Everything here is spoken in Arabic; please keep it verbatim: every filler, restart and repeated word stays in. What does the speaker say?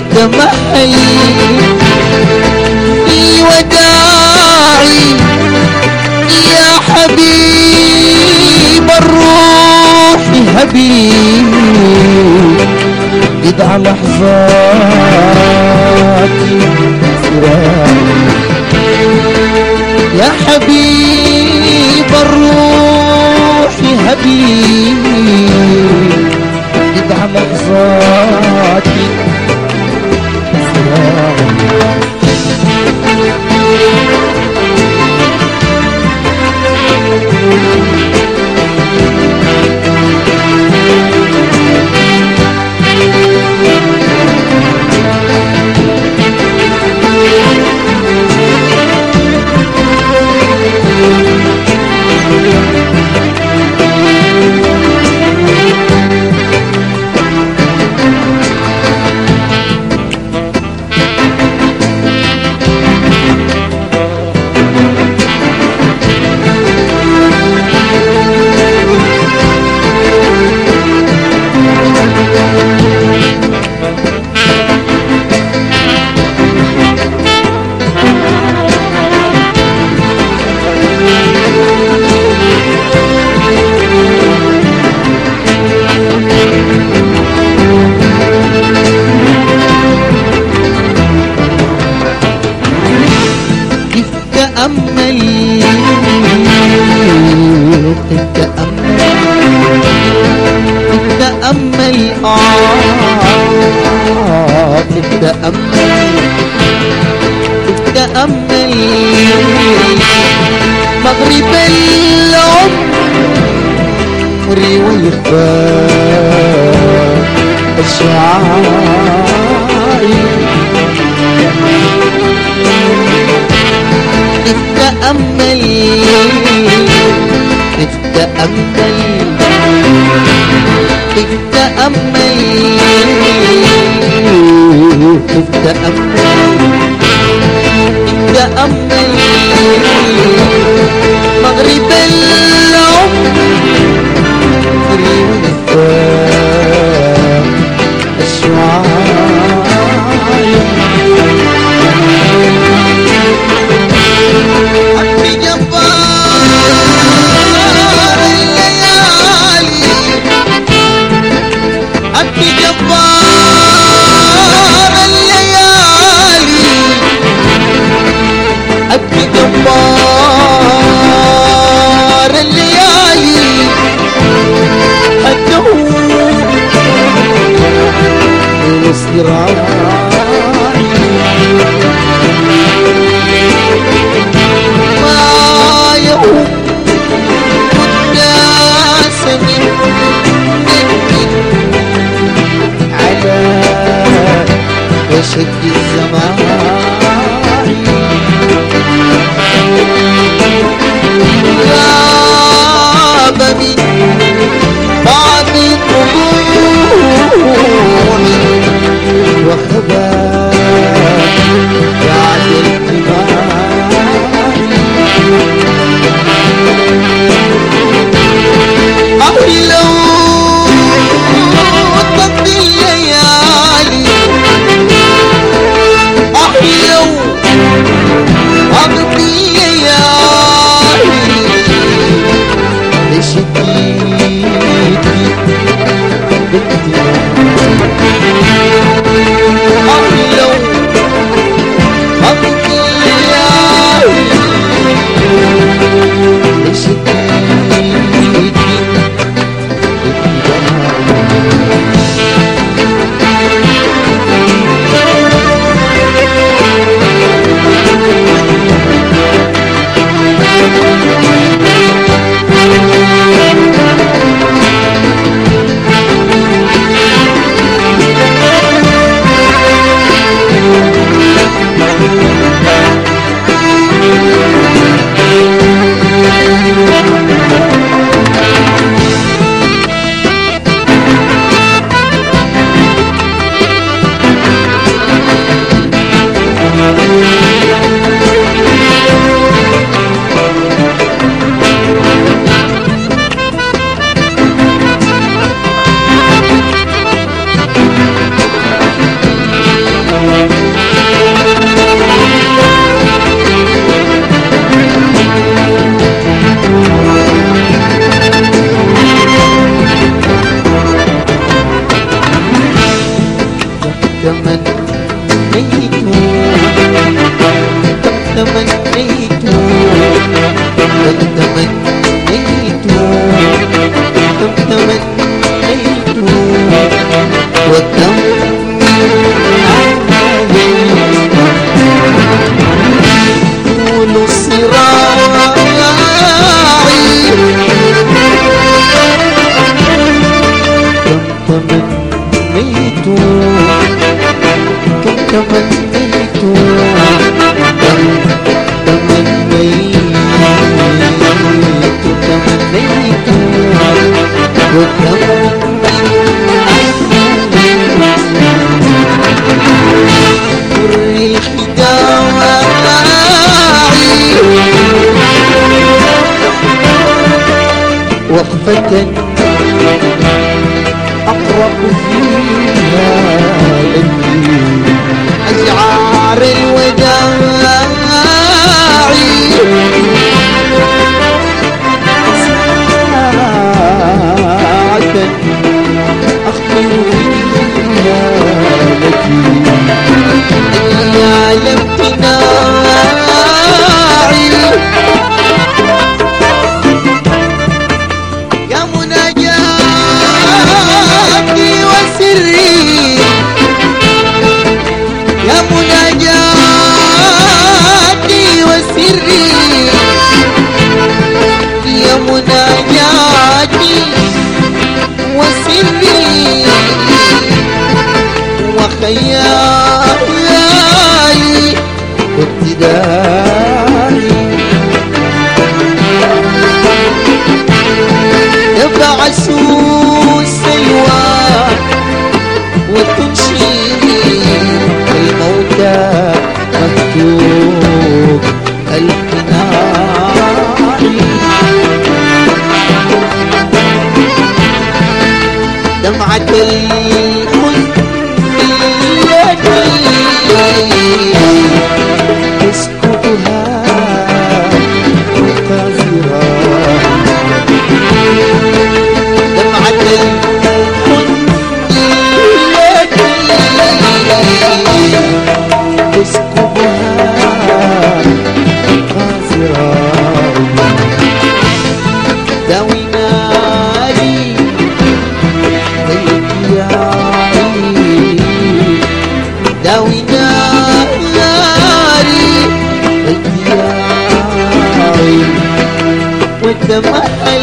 تمهل وداعي يا حبيب الروح هبيب بدع لحظاتي يا حبيب الروح هبيب بدع لحظاتي تتأمل تتأمل آه تتأمل تتأمل مغرب العمر ويخفى الشعائر تتأمل تتأمل تتأمل تتأمل تتأمل مغرب العمر ويخفى الشعائر حبي جبار الليالي حبي جبار الليالي حبي جبار الليالي الدهور والصراعي ما يهم الناس من على وشك الزمان غاب من بعد الطلوع وخبى بعد الكبار أهي لو تقضي الليالي أهي تمنيت كم تمنيت كم تمنيت وكم طول صراعي كم تمنيت كم تمنيت كم تمنيت تمنيت وكم الريح دواعي وقفة أقرب فيها لدي أشعار الوداع ساعة أخبر فيها لك أيام امتناعي يا مناجاتي وسري يا مناجاتي وسري يا مناجاتي وسري وخيالي وابتدائي يبعثوا السلوى وتنشي الموتى مكتوب القناعي دمعة الحزن التي تسكبها وتزرع دمعة الحزن التي تسكبها وتزرع داوينا لي داوينا ناري الدياعي والدمع